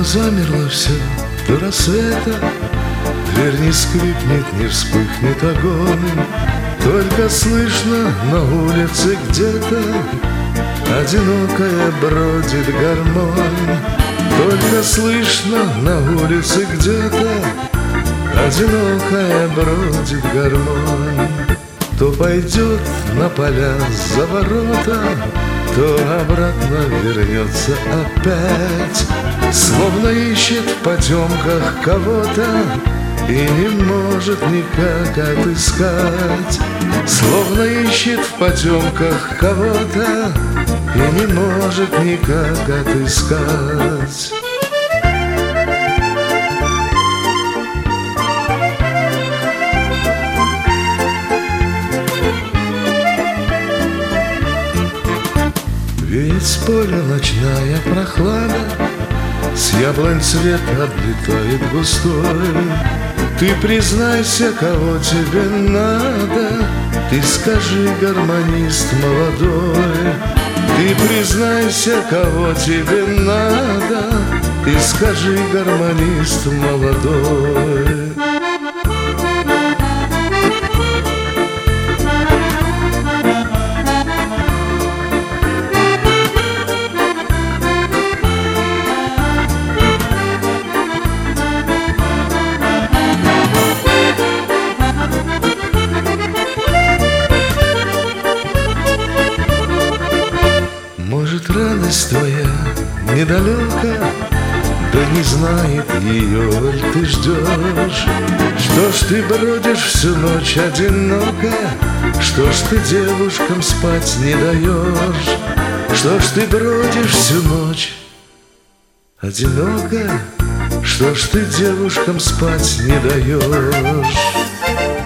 замерло все до рассвета, дверь не скрипнет, не вспыхнет огонь. Только слышно на улице где-то одинокая бродит гармонь. Только слышно на улице где-то одинокая бродит гармонь. То пойдет на поля за ворота, то обратно вернется опять, словно ищет в потемках кого-то и не может никак отыскать. Словно ищет в потемках кого-то и не может никак отыскать. Ведь с поля ночная прохлада, с яблонь цвет облетает густой. Ты признайся, кого тебе надо, ты скажи, гармонист молодой. Ты признайся, кого тебе надо, ты скажи, гармонист молодой. Может, радость твоя недалека, да не знает ее, аль ты ждешь. Что ж ты бродишь всю ночь одиноко, что ж ты девушкам спать не даешь? Что ж ты бродишь всю ночь одиноко, что ж ты девушкам спать не даешь?